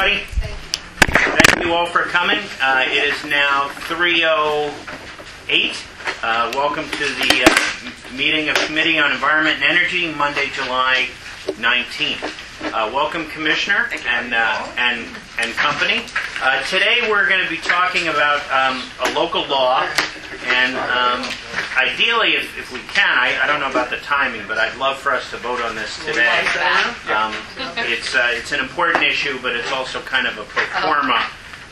everybody. Thank you all for coming. It is now 3:08. Welcome to the meeting of Committee on Environment and Energy, Monday, July 19th. Welcome, Commissioner and company. Today we're going to be talking about a local law, and ideally, if we can, I don't know about the timing, but I'd love for us to vote on this today. It's an important issue, but it's also kind of a pro forma.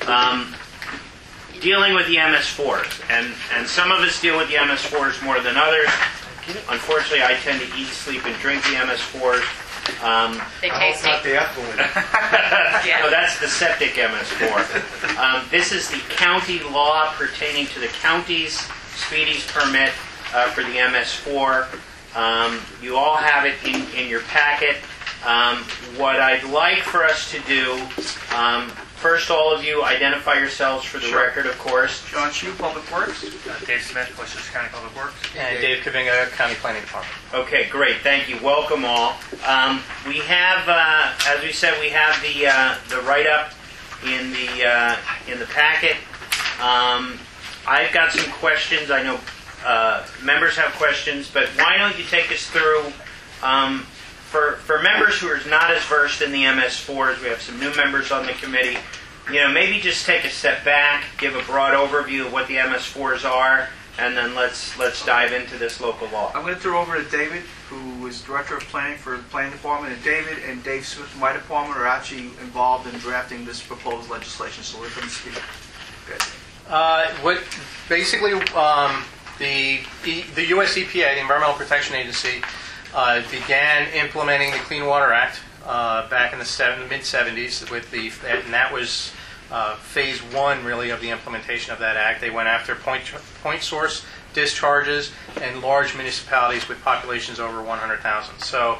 Dealing with the MS4s, and some of us deal with the MS4s more than others. Unfortunately, I tend to eat, sleep, and drink the MS4s. They taste not the effluent. No, that's the septic MS4. This is the county law pertaining to the county's speedies permit for the MS4. You all have it in your packet. What I'd like for us to do, first, all of you identify yourselves for the record, of course. John Chu, Public Works. Dave Smith, Westchester County Public Works. And Dave Kavinga, County Planning Department. Okay, great. Thank you. Welcome all. We have, as we said, we have the write-up in the packet. I've got some questions. I know members have questions, but why don't you take us through? For members who are not as versed in the MS4s, we have some new members on the committee. Maybe just take a step back, give a broad overview of what the MS4s are, and then let's dive into this local law. I'm going to throw over to David, who is Director of Planning for the Planning Department, and David and Dave Smith from my department are actually involved in drafting this proposed legislation, so we're going to speak. Good. The U.S. EPA, the Environmental Protection Agency, began implementing the Clean Water Act back in the mid-'70s, and that was phase one, really, of the implementation of that act. They went after point source discharges and large municipalities with populations over 100,000. So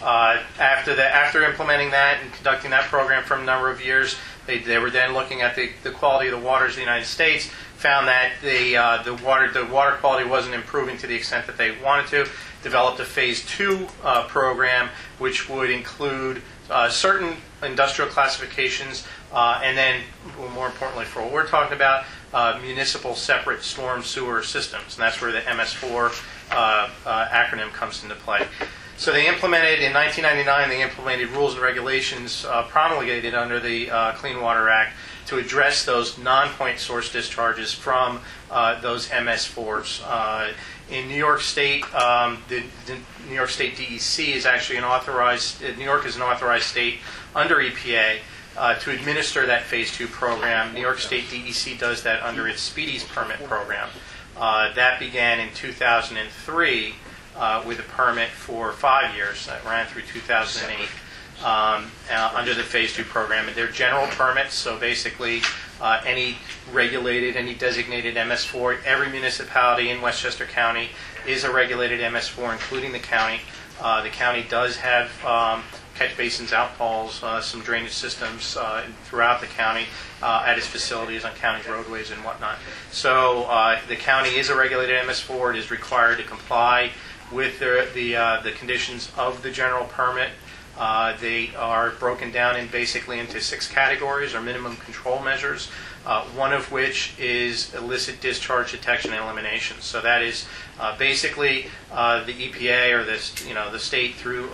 after implementing that and conducting that program for a number of years, they were then looking at the quality of the waters of the United States, found that the water quality wasn't improving to the extent that they wanted to, developed a phase two program, which would include certain industrial classifications, and then, more importantly for what we're talking about, municipal separate storm sewer systems. And that's where the MS4 acronym comes into play. So they implemented, in 1999, they implemented rules and regulations promulgated under the Clean Water Act to address those non-point source discharges from those MS4s. In New York State, the New York State DEC is actually New York is an authorized state under EPA to administer that Phase 2 program. New York State DEC does that under its Speedies Permit program. That began in 2003 with a permit for 5 years that ran through 2008 under the Phase 2 program. And they're general permits, so basically any designated MS4, every municipality in Westchester County is a regulated MS4, including the county. The county does have catch basins, outfalls, some drainage systems throughout the county at its facilities on county roadways and whatnot. So the county is a regulated MS4. It is required to comply with the conditions of the general permit. They are broken down into 6 categories or minimum control measures, one of which is illicit discharge detection and elimination. So that is basically the EPA or the state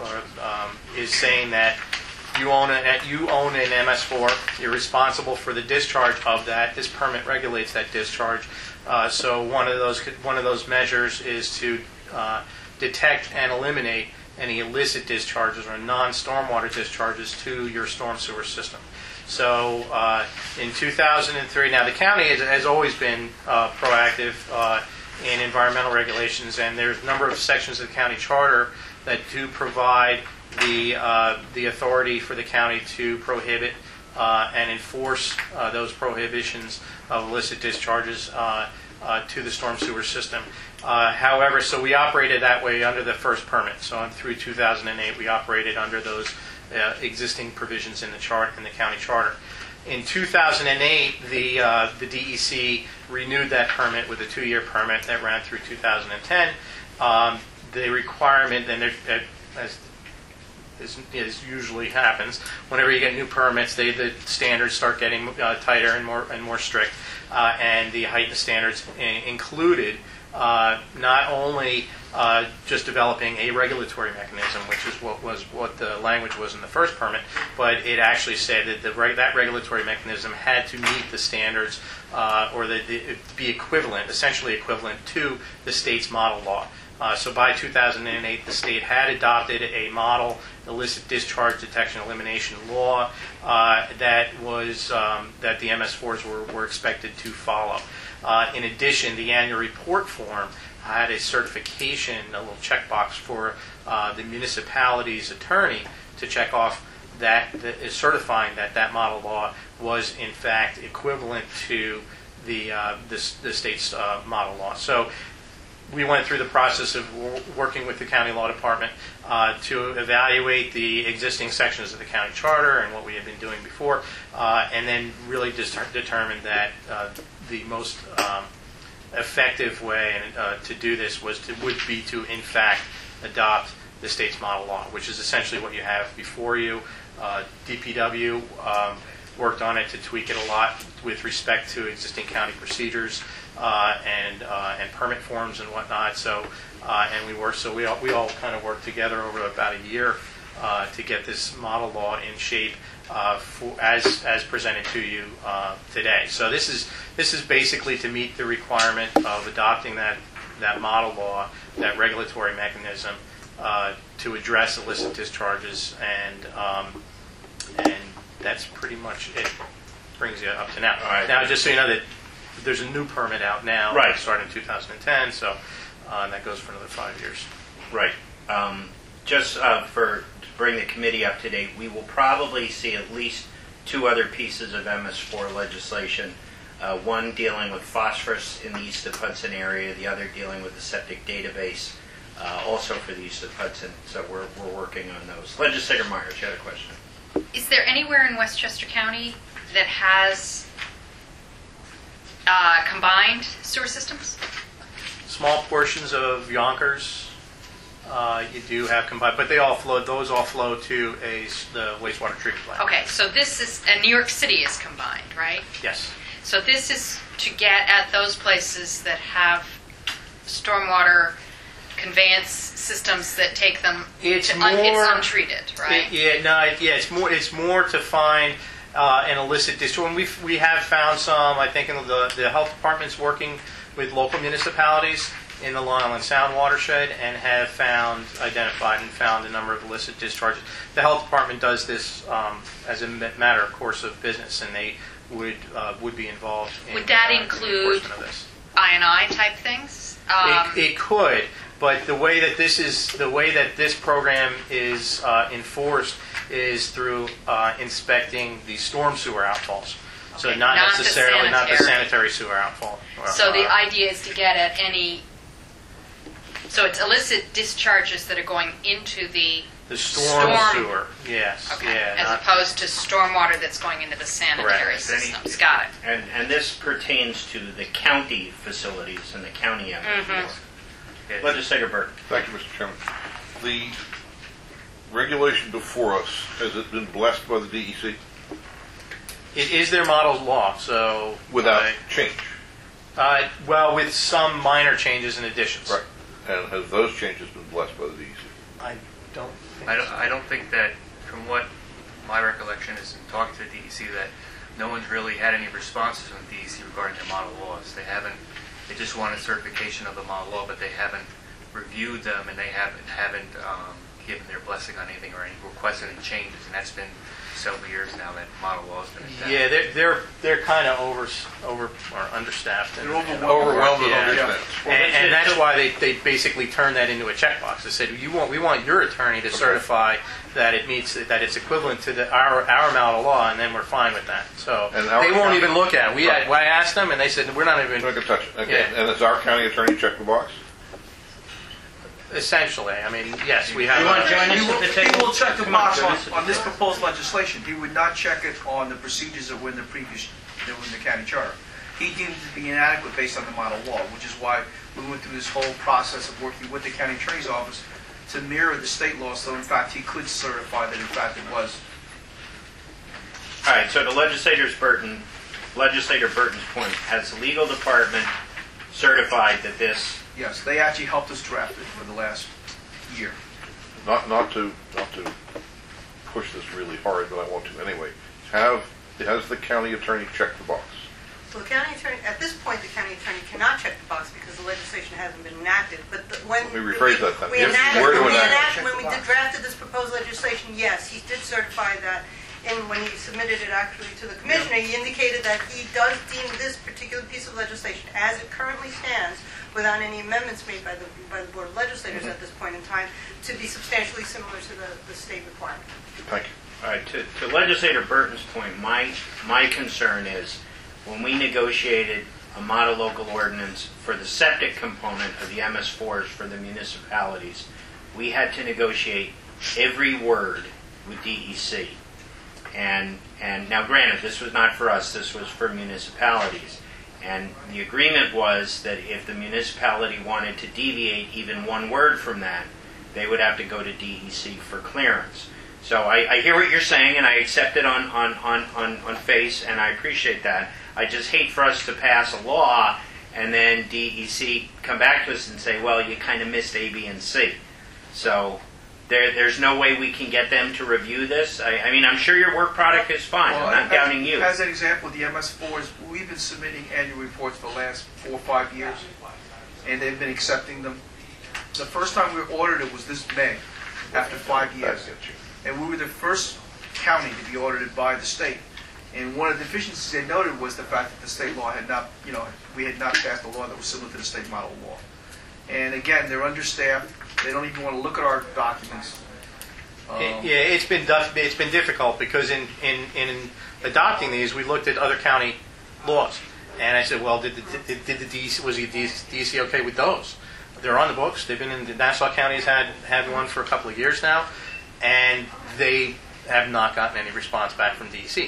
is saying that you own an MS4, you're responsible for the discharge of that. This permit regulates that discharge. So one of those measures is to detect and eliminate any illicit discharges or non-stormwater discharges to your storm sewer system. So in 2003, now the county has always been proactive in environmental regulations, and there's a number of sections of the county charter that do provide the authority for the county to prohibit and enforce those prohibitions of illicit discharges to the storm sewer system. However, so we operated that way under the first permit. So through 2008, we operated under those existing provisions in the county charter. In 2008, the DEC renewed that permit with a 2-year permit that ran through 2010. The requirement, and as as usually happens, whenever you get new permits, the standards start getting tighter and more strict, and the heightened standards included not only just developing a regulatory mechanism, which is what the language was in the first permit, but it actually said that that regulatory mechanism had to meet the standards or be equivalent, essentially equivalent to the state's model law. So by 2008, the state had adopted a model illicit discharge detection elimination law that the MS4s were expected to follow. In addition, the annual report form had a certification, a little checkbox for the municipality's attorney to check off that is certifying that model law was in fact equivalent to the state's model law. So we went through the process of working with the county law department to evaluate the existing sections of the county charter and what we had been doing before, and then really just determined that the most effective way to do this would be to, in fact, adopt the state's model law, which is essentially what you have before you. DPW worked on it to tweak it a lot with respect to existing county procedures and permit forms and whatnot. So we all kind of worked together over about a year to get this model law in shape as presented to you today. So this is basically to meet the requirement of adopting that model law, that regulatory mechanism to address illicit discharges, and that's pretty much it. Brings you up to now. All right. Now, just so you know that there's a new permit out now, Right. starting in 2010, so that goes for another 5 years. Right. Just to bring the committee up to date, we will probably see at least 2 other pieces of MS4 legislation. One dealing with phosphorus in the east of Hudson area, the other dealing with the septic database, also for the east of Hudson. So we're working on those. Legislator Myers, you had a question. Is there anywhere in Westchester County that has combined sewer systems? Small portions of Yonkers, you do have combined, but those all flow to the wastewater treatment plant. Okay, so this is, and New York City is combined, right? Yes. So this is to get at those places that have stormwater conveyance systems that take them It's to more- it's untreated, right? It's more to find an illicit discharge. And we have found some. I think in the health department's working with local municipalities in the Long Island Sound watershed and have identified and found a number of illicit discharges. The health department does this as a matter of course of business, and they would be involved in Would that in the include enforcement of this. I&I type things? It could, but the way that this program is enforced is through inspecting the storm sewer outfalls. So Okay, not not the necessarily not the sanitary. sanitary sewer outfall. So the idea is to get at any. So it's illicit discharges that are going into the storm sewer. Yes. Okay. Yeah. As opposed to stormwater that's going into the sanitary Correct. systems. Got it. And this pertains to the county facilities and the county MS4. Legislator Burke. Thank you, Mr. Chairman. The regulation before us, has it been blessed by the DEC It is their model law, so without change? well, with some minor changes and additions. Right. And has those changes been blessed by the DEC? I don't think I don't think that, from what my recollection is in talking to the DEC, that no one's really had any responses from the DEC regarding their model laws. They just wanted certification of the model law, but they haven't reviewed them, and they haven't given their blessing on anything or any requested any changes, and that's been several years now that model law has been established. Yeah, they're kind of over or understaffed and Overwhelmed with yeah. understaffed. And that's why they basically turned that into a checkbox. They said, we want your attorney to certify that it meets that it's equivalent to our model law, and then we're fine with that. So And our they won't county- even look at it. Right. I asked them, and they said we're not even. I'm not going to touch it. Okay. Yeah. And does our county attorney check the box? Essentially, I mean, yes, we have. You want to join us He at the will table? check the Come on, box join us at on the this table. proposed legislation. He would not check it on the procedures that were in the county charter. He deemed it to be inadequate based on the model law, which is why we went through this whole process of working with the county attorney's office to mirror the state law, so in fact he could certify that in fact it was. All right, so to Legislator Burton's point, has the legal department certified that this? Yes, they actually helped us draft it for the last year. Not to push this really hard, but I want to anyway. Has the county attorney checked the box? Well, the county attorney, at this point, the county attorney cannot check the box because the legislation hasn't been enacted. But when Let me rephrase that then. we Yes, enacted, where to when we enact enacted, when we drafted this proposed legislation, yes, he did certify that. And when he submitted it actually to the commissioner, he indicated that he does deem this particular piece of legislation, as it currently stands, without any amendments made by the Board of Legislators at this point in time, to be substantially similar to the state requirement. Thank you. All right, to Legislator Burton's point, my concern is when we negotiated a model local ordinance for the septic component of the MS4s for the municipalities, we had to negotiate every word with DEC. And now granted, this was not for us, this was for municipalities. And the agreement was that if the municipality wanted to deviate even one word from that, they would have to go to DEC for clearance. So I hear what you're saying, and I accept it on face, and I appreciate that. I just hate for us to pass a law and then DEC come back to us and say, well, you kind of missed A, B, and C. So there's no way we can get them to review this. I mean, I'm sure your work product is fine. Well, I'm not doubting you. As an example, the MS4s, we've been submitting annual reports for the last 4 or 5 years, and they've been accepting them. The first time we ordered it was this May, after 5 years. And we were the first county to be audited by the state. And one of the deficiencies they noted was the fact that the state law had not, we had not passed a law that was similar to the state model law. And again, they're understaffed. They don't even want to look at our documents. It's been difficult because in adopting these, we looked at other county laws, and I said, well, did the DC, was the DC okay with those? They're on the books. They've been in the Nassau County has had one for a couple of years now, and they have not gotten any response back from DC.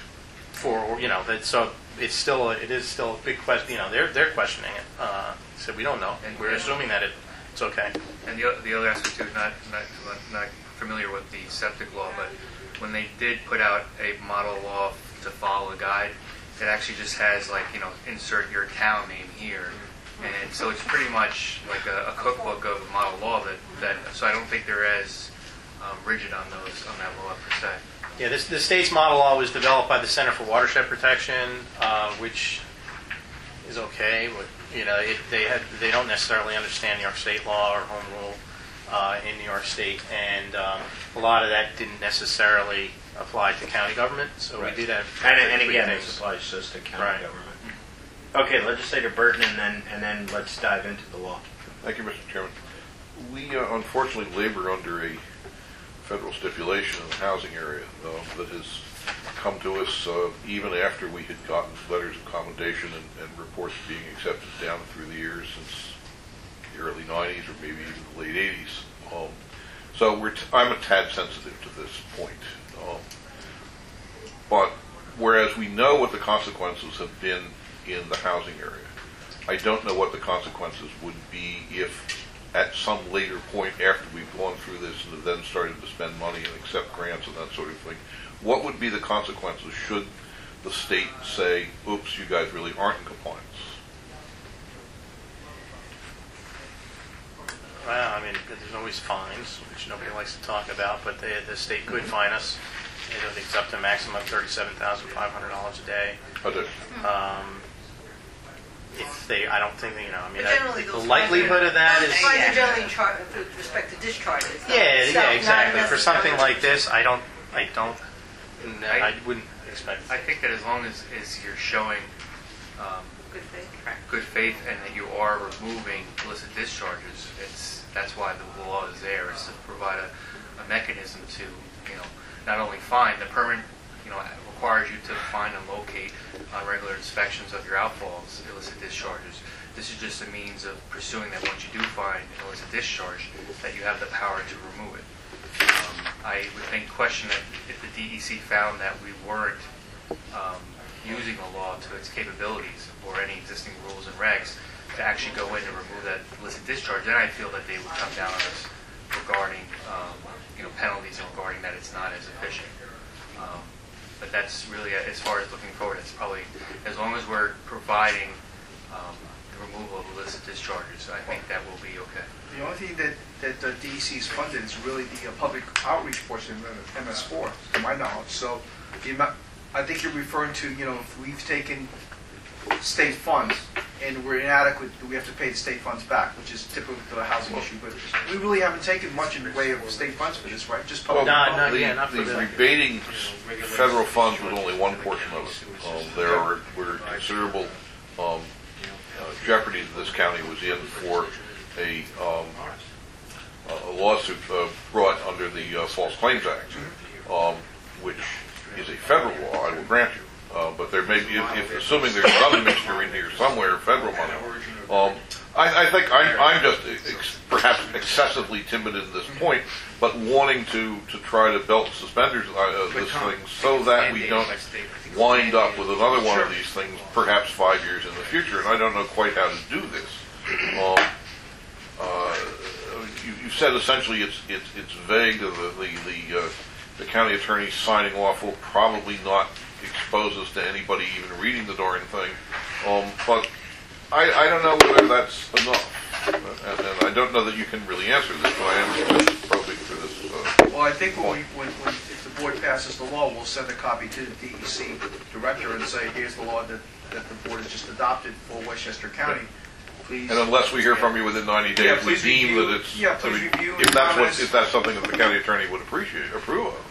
So it is still a big question. They're questioning it. So we don't know. We're assuming that it's okay. And the other aspect too, not familiar with the septic law, but when they did put out a model law to follow a guide, it actually just has insert your town name here, and so it's pretty much like a cookbook of a model law that. So I don't think they're as rigid on that law per se. Yeah, the state's model law was developed by the Center for Watershed Protection, which is okay, but they don't necessarily understand New York State law or home rule in New York State, and a lot of that didn't necessarily apply to county government. So right. We did have and again, this applies just to county right. government. Okay, Legislator Burton, and then let's dive into the law. Thank you, Mr. Chairman. We unfortunately labor under a federal stipulation in the housing area that has come to us even after we had gotten letters of commendation and reports being accepted down through the years since the early 90s or maybe even the late 80s. So I'm a tad sensitive to this point. But whereas we know what the consequences have been in the housing area, I don't know what the consequences would be if at some later point after we've gone through this and have then started to spend money and accept grants and that sort of thing, what would be the consequences should the state say, oops, you guys really aren't in compliance? Well, I mean, there's always fines, which nobody likes to talk about, but the state could fine us. It's up to a maximum of $37,500 a day. I don't think, the likelihood of that is... Fines are generally in charge with respect to discharges. Yeah, exactly. For something like this, I wouldn't expect. I think that as long as you're showing good faith and that you are removing illicit discharges, that's why the law is there, is to provide a mechanism to, not only find the permit, requires you to find and locate on regular inspections of your outfalls illicit discharges. This is just a means of pursuing that once you do find an illicit discharge, that you have the power to remove it. I would think question that if the DEC found that we weren't using the law to its capabilities or any existing rules and regs to actually go in and remove that illicit discharge, then I feel that they would come down on us for regarding, penalties regarding that it's not as efficient. But that's really, as far as looking forward, it's probably, as long as we're providing the removal of illicit discharges, I think that will be okay. The only thing that the DEC is funded is really the public outreach portion of MS4, to my knowledge. So I think you're referring to, if we've taken state funds and we're inadequate, we have to pay the state funds back, which is typical to the housing issue. But we really haven't taken much in the way of state funds for this, right? Just public. The rebating federal funds was only one portion of it. There were considerable jeopardy that this county was in for a lawsuit brought under the False Claims Act, which is a federal law, I will grant you. But there may be, assuming there's some mixture in here somewhere, federal money. I think I'm just perhaps excessively timid at this point, but wanting to try to belt and suspenders this thing so that we don't wind up with another one of these things perhaps 5 years in the future. And I don't know quite how to do this. You said essentially it's vague. The county attorney signing off will probably not expose us to anybody even reading the darn thing. But I don't know whether that's enough. And I don't know that you can really answer this, but I am just probing for this. Well, I think if the board passes the law, we'll send a copy to the DEC director and say, here's the law that the board has just adopted for Westchester County. Please. And unless we hear from you within 90 days, we deem review, that it's. Yeah, please review. If that's something that the county attorney would approve of.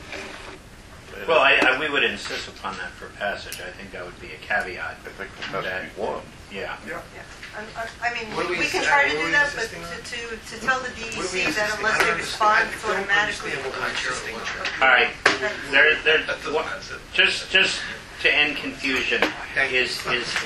Well, we would insist upon that for passage. I think that would be a caveat. I think that has to be one. Yeah. I mean, we can try to do that, but to tell the DEC that unless they respond, it's automatically. All right. Just to end confusion is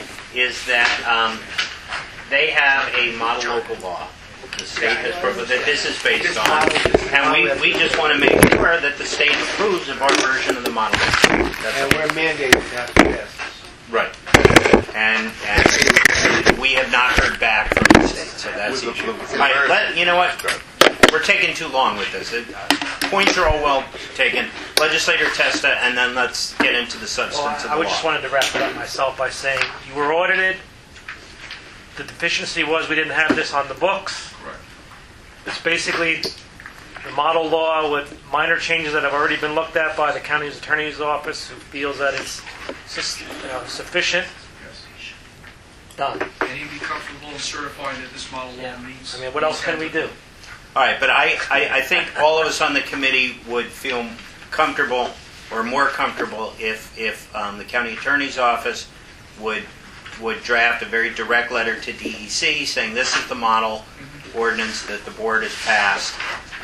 that they have a model local law. The state has proposed that this is based on, and we just want to make sure that the state approves of our version of the model. And we're mandated to have to pass this. Right. And we have not heard back from the state, so that's the issue. All right, you know what? We're taking too long with this. Points are all well taken. Legislator Testa, and then let's get into the substance of the law. I just wanted to wrap it up myself by saying you were audited. The deficiency was we didn't have this on the books. Right. It's basically the model law with minor changes that have already been looked at by the county's attorney's office, who feels that it's sufficient. Yes. Done. And he'd be comfortable in certifying that this model law meets. I mean, what else can we do? All right, but I think all of us on the committee would feel comfortable or more comfortable if the county attorney's office would draft a very direct letter to DEC saying this is the model ordinance that the board has passed.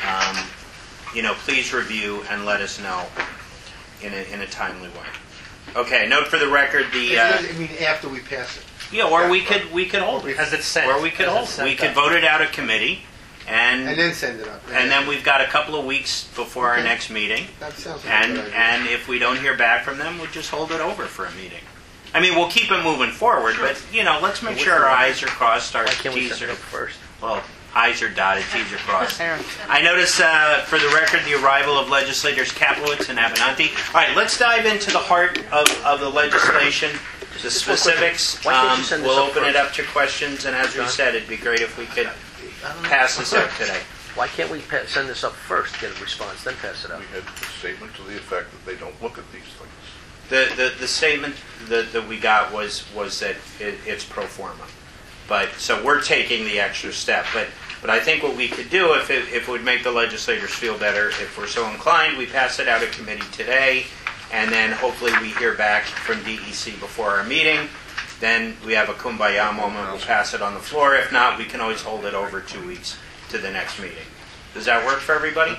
Please review and let us know in a timely way. Okay. Note for the record I mean, after we pass it. Yeah, or we could hold it. As it's sent. Or we could hold it. We could vote it out of committee, And then send it up. and then we've got a couple of weeks before our next meeting. That sounds like a good idea. And if we don't hear back from them, we'll just hold it over for a meeting. I mean, we'll keep it moving forward, but let's make sure our I's are crossed, our T's are first? well, I's are dotted, T's are crossed. I notice, for the record, the arrival of legislators Kaplowitz and Abenanti. All right, let's dive into the heart of the legislation, the specifics. We'll open it up to questions, and as we said, it'd be great if we could pass this out today. Why can't we send this up first, get a response, then pass it out? We had a statement to the effect that they don't look at these things. The statement that we got was that it's pro forma. So we're taking the extra step. But I think what we could do, if it would make the legislators feel better, if we're so inclined, we pass it out of committee today, and then hopefully we hear back from DEC before our meeting. Then we have a kumbaya moment, we'll pass it on the floor. If not, we can always hold it over 2 weeks to the next meeting. Does that work for everybody?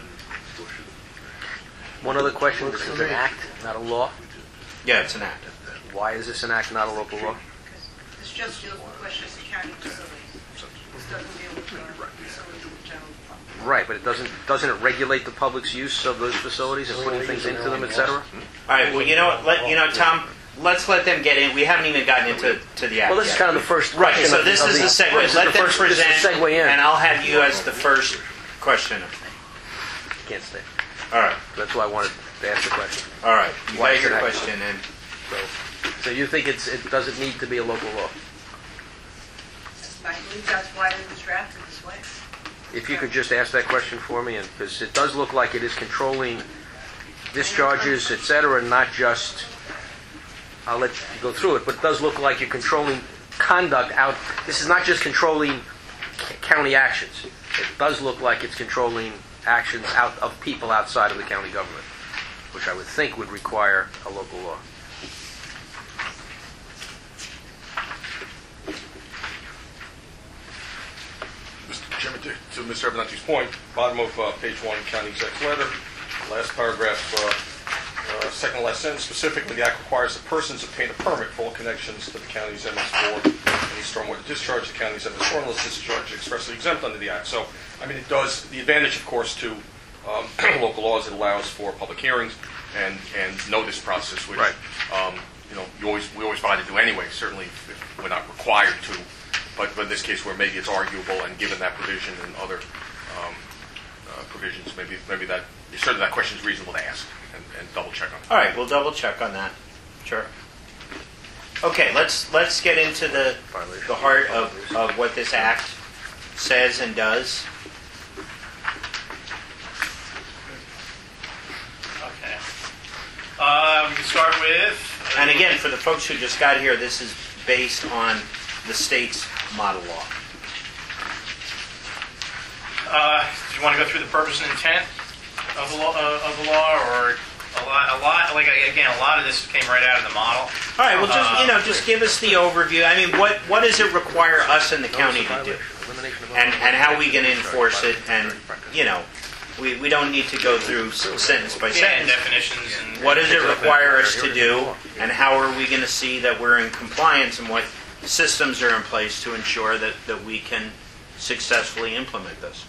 One other question, this is an act, not a law. Yeah, it's an act. Why is this an act, not a local law? This just deals with Westchester County facilities. This doesn't deal with facilities in general. Right, but doesn't it regulate the public's use of those facilities and putting things into them, etc.? All right. Well, you know what? Tom, let's let them get in. We haven't even gotten into the act. Well, this is yet. kind of the first. Right. So this is the segue. Let them present, segue in. and I'll have you as the first Question. Can't stay. All right. That's why I wanted to ask the question. All right. You Why got is your it question in. So you think it doesn't need to be a local law? I believe that's why it was drafted this way. If you could just ask that question for me, because it does look like it is controlling discharges, et cetera, not just, I'll let you go through it, but it does look like you're controlling conduct out. This is not just controlling county actions. It does look like it's controlling actions out of people outside of the county government, which I would think would require a local law. Mr. Chairman, to Mr. Abernathy's point, bottom of page 1, county exec's letter, last paragraph, second to last sentence, specifically, the act requires the persons obtain a permit for all connections to the county's MS4, any stormwater discharge, the county's MS4 unless discharge expressly exempt under the act. So, I mean, it does, the advantage, of course, to local laws, it allows for public hearings and notice process, which, Right. you know, we always try to do anyway, certainly if we're not required to. But in this case, where maybe it's arguable, and given that provision and other provisions, maybe that certainly that question is reasonable to ask and double check on. All right, we'll double check on that. Sure. Okay, let's get into the heart of what this act says and does. Okay. We can start with... And again, for the folks who just got here, this is based on the state's model law. Do you want to go through the purpose and intent of the law, or a lot? Like again, a lot of this came right out of the model. All right. Well, just give us the overview. I mean, what does it require us in the county to do, and how we can enforce it, and we don't need to go through sentence by sentence. Definitions. And what does it require us to do, and how are we going to see that we're in compliance, and what systems are in place to ensure that we can successfully implement this?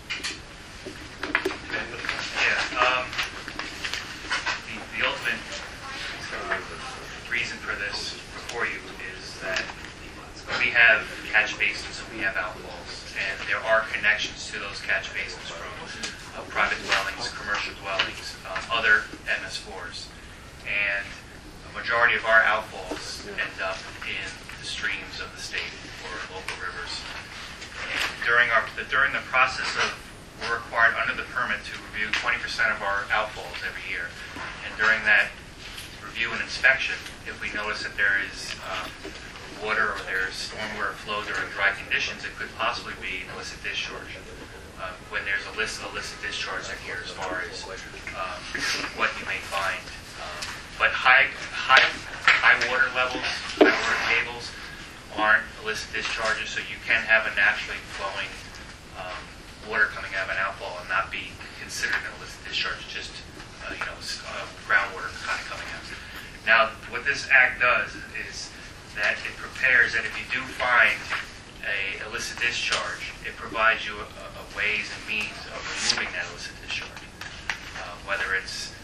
The ultimate reason for this before you is that we have catch basins and we have outfalls, and there are connections to those catch basins from private dwellings, commercial dwellings, other MS4s, and a majority of our outfalls end up in the streams of the state or local rivers. And during the process of, we're required under the permit to review 20% of our outfalls every year. And during that review and inspection, if we notice that there is water or there's stormwater flow during dry conditions, it could possibly be an illicit discharge. When there's a list of illicit discharge in here as far as what you may find. But high water levels, high water tables aren't illicit discharges, so you can have a naturally flowing water coming out of an outfall and not be considered an illicit discharge, just groundwater kind of coming out. Now, what this act does is that it prepares that if you do find a illicit discharge, it provides you a ways and means of removing that illicit discharge. Whether it's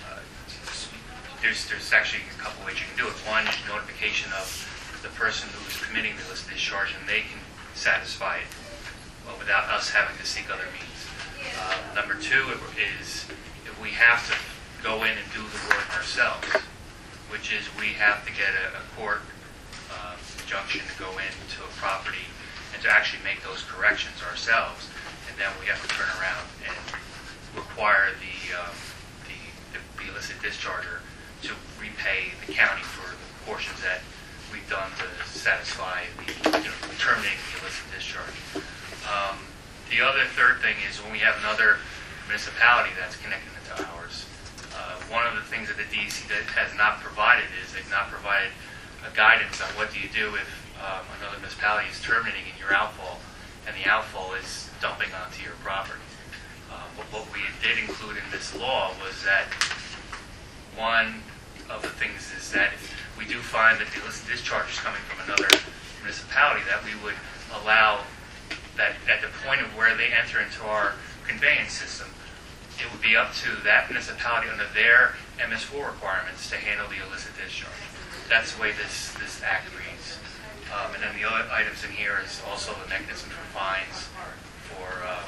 there's actually a couple ways you can do it. One is notification of the person who is committing the illicit discharge, and they can satisfy it without us having to seek other means. Number two is if we have to go in and do the work ourselves, which is we have to get a court injunction to go into a property and to actually make those corrections ourselves, and then we have to turn around and require the illicit discharger to repay the county for the portions that we've done to satisfy terminating the illicit discharge. The other third thing is when we have another municipality that's connected to ours, one of the things that the DEC has not provided is they've not provided a guidance on what do you do if another municipality is terminating in your outfall and the outfall is dumping onto your property. But what we did include in this law was that one of the things is that if we do find that the illicit discharge is coming from another municipality, that we would allow that at the point of where they enter into our conveyance system, it would be up to that municipality under their MS4 requirements to handle the illicit discharge. That's the way this act reads. And then the other items in here is also the mechanism for fines for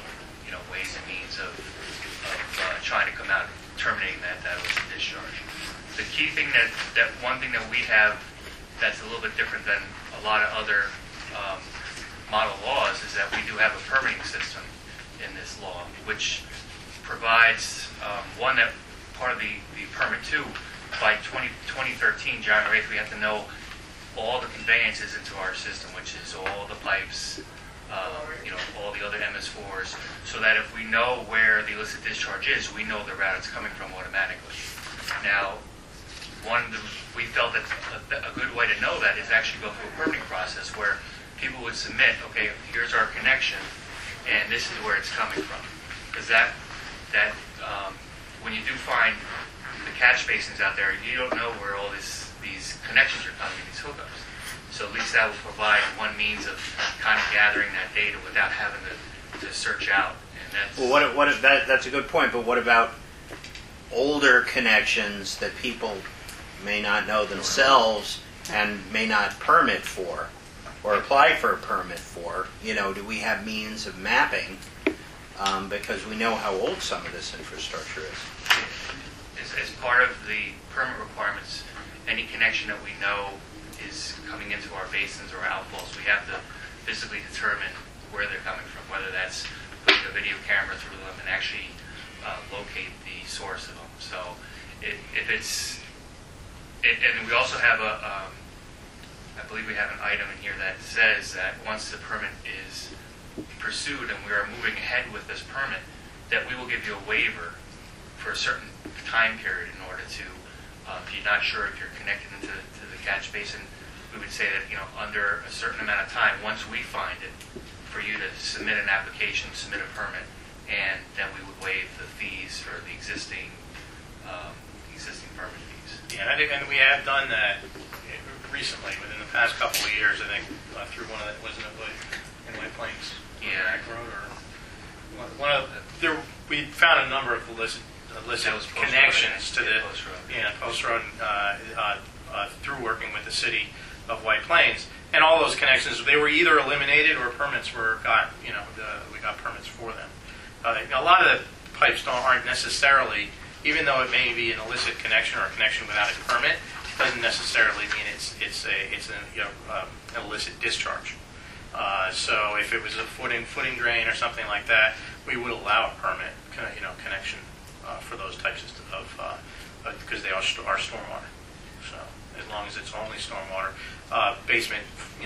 ways and means of trying to come out, terminating that illicit discharge. The key thing that one thing that we have that's a little bit different than a lot of other model laws is that we do have a permitting system in this law, which provides one that part of the permit too. By 2013, January 8th, we have to know all the conveyances into our system, which is all the pipes, all the other MS4s, so that if we know where the illicit discharge is, we know the route it's coming from automatically. Now, we felt that a good way to know that is actually go through a permitting process where people would submit, okay, here's our connection, and this is where it's coming from. Because when you do find the catch basins out there, you don't know where all these connections are coming, these hookups. So at least that will provide one means of kind of gathering that data without having to search out. And that's, Well, that's a good point, but what about older connections that people may not know themselves and may not permit for or apply for a permit for? Do we have means of mapping because we know how old some of this infrastructure is? as part of the permit requirements, any connection that we know is coming into our basins or outfalls, we have to physically determine where they're coming from, whether that's putting a video camera through them and actually locate the source of them. So if it's, and we also have I believe we have an item in here that says that once the permit is pursued and we are moving ahead with this permit, that we will give you a waiver for a certain time period in order to, if you're not sure if you're connected into the catch basin, we would say that, under a certain amount of time, once we find it, for you to submit an application, submit a permit, and then we would waive the fees for the existing permit fees. Yeah, and we have done that recently, within the past couple of years, I think, through one of the, wasn't it in White Plains? Yeah. Road, or we found a number of illicit connections to the Post Road through working with the city of White Plains, and all those connections, they were either eliminated or permits we got permits for them. A lot of the pipes aren't necessarily, even though it may be an illicit connection or a connection without a permit, doesn't necessarily mean it's an illicit discharge. So if it was a footing drain or something like that, we would allow a permit connection for those types of because they are stormwater. So as long as it's only stormwater, basement,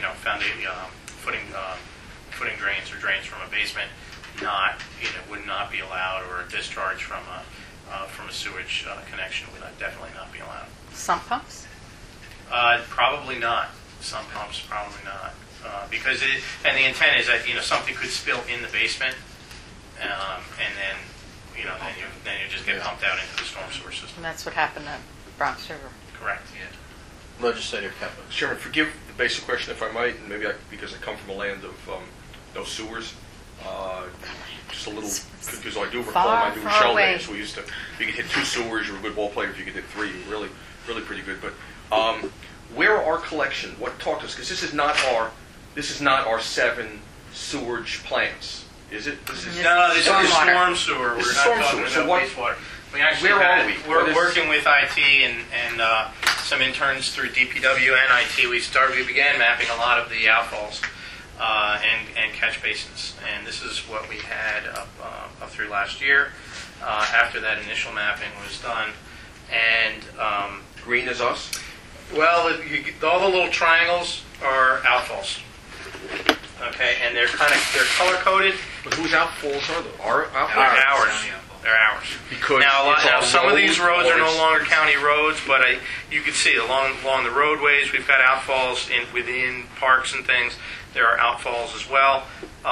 footing drains or drains from a basement, would not be allowed, or a discharge from a sewage connection would definitely not be allowed. Sump pumps? Probably not. Some pumps, probably not, because the intent is that something could spill in the basement, and then then you just get pumped out into the storm sewer system. And that's what happened at Bronx River. Correct. Yeah. Legislator Kepler. Chairman, forgive the basic question if I might, and maybe because I come from a land of no sewers. Just a little, because I do recall my New Rochelle days. We used to, you could hit 2 sewers, you were a good ball player. If you could hit 3, you were really pretty good. But where are our collection? Talk to us, because this is not our 7 sewage plants, is it? This is storm sewer. We're not talking about wastewater. We actually we're working with IT and some interns through DPW and IT. We began mapping a lot of the outfalls and catch basins, and this is what we had up through last year. After that initial mapping was done, and green is us. Well, all the little triangles are outfalls. Okay, and they're color coded. But whose outfalls are they? Our outfalls? They're ours. Because now some of these roads are no longer county roads, but you can see along the roadways we've got outfalls within parks and things. There are outfalls as well,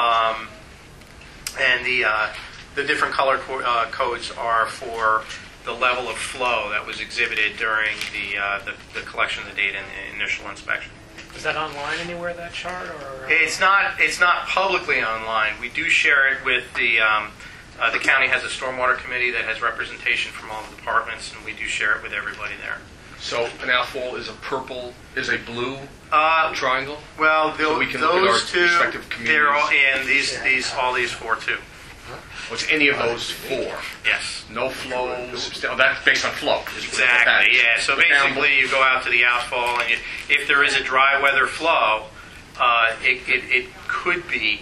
and the different color codes are for the level of flow that was exhibited during the collection of the data in the initial inspection. Is that online anywhere, that chart? Or It's not publicly online. We do share it with the county has a stormwater committee that has representation from all the departments, and we do share it with everybody there. So an outfall is a blue triangle. Well, so we can those look at our two, respective communities. they're all in these 4 too. Was any of those four? Yes. No flow, that's based on flow. is what that Exactly, is. yeah. So The down- basically, you go out to the outfall, and if there is a dry weather flow, it could be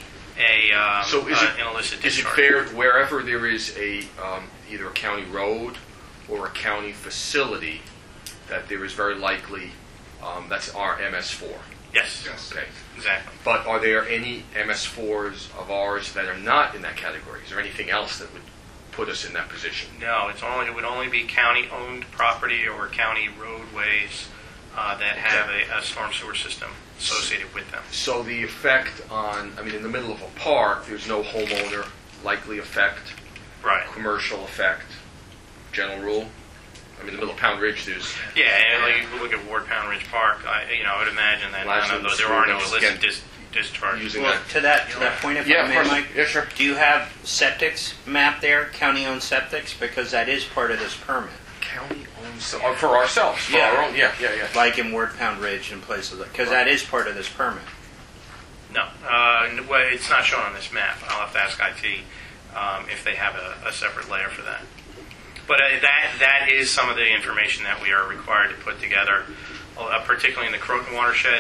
So is an illicit Is it discharge. fair wherever there is a either a county road or a county facility that there is very likely that's our MS4? Yes. Okay. Exactly. But are there any MS4s of ours that are not in that category? Is there anything else that would put us in that position? No, it would only be county-owned property or county roadways that have a storm sewer system associated with them. So the effect on, I mean, in the middle of a park, there's no homeowner likely effect, Right. commercial effect, general rule. I mean, in the middle of Pound Ridge, there's Yeah, and like, if you look at Ward Pound Ridge Park, I would imagine that Last none of one those, was there are no through those, illicit again, discharges. using Well, that. to that point, if Yeah, I of may, course. Mike, Yeah, sure. do you have septics mapped there, county-owned septics? Because that is part of this permit. County owns for ourselves, for Yeah. our own. Yeah. Like in Ward Pound Ridge and places, because that is part of this permit. No, well, it's not shown on this map. I'll have to ask IT if they have a separate layer for that. But that is some of the information that we are required to put together, particularly in the Croton watershed.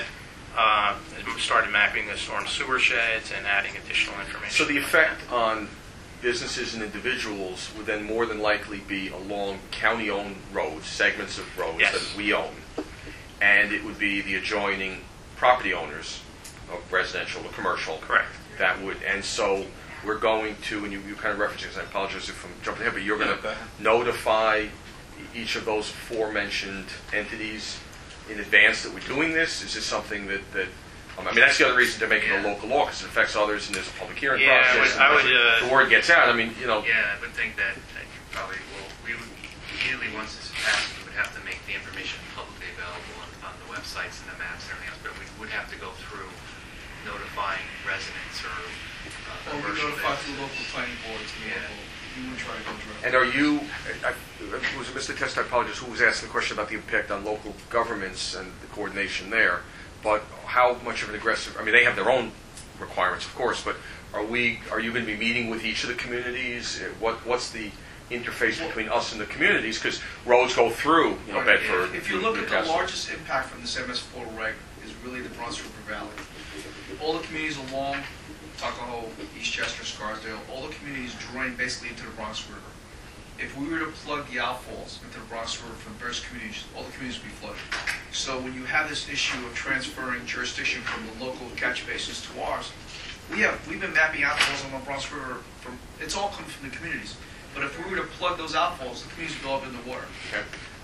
Started mapping the storm sewer sheds and adding additional information. So the effect on businesses and individuals would then more than likely be along county-owned roads, segments of roads Yes. that we own, and it would be the adjoining property owners of residential or commercial. Correct. That would, and so we're going to, and you kind of referenced this, I apologize if I'm jumping ahead, but you're going No, to go ahead. notify each of those aforementioned entities in advance that we're doing this? Is this something that I mean, that's the other reason to make it a local law, because it affects others, and there's a public hearing Yeah, process. I would, and the word gets out. I mean, you know, Yeah, I would think that you probably will. We would immediately, once this is passed, we would have to make the information publicly available on the websites and the maps and everything else. But we would have to go through notifying residents or Or we commercial notify business. through local planning boards, we would try to go direct. and are you, was it Mr. Test, I apologize, who was asking the question about the impact on local governments and the coordination there, but how much of an aggressive, I mean, they have their own requirements, of course, but are you going to be meeting with each of the communities? What's the interface between us and the communities? Because roads go through, you know, Right. Bedford. If you look at the Newcastle. largest impact from this MS4 reg is really the Bronx River Valley. All the communities along Tuckahoe, Eastchester, Scarsdale, all the communities drain basically into the Bronx River. If we were to plug the outfalls into the Bronx River from various communities, all the communities would be flooded. So when you have this issue of transferring jurisdiction from the local catch basins to ours, we've been mapping outfalls on the Bronx River it's all come from the communities. But if we were to plug those outfalls, the communities would go up in the water. Okay.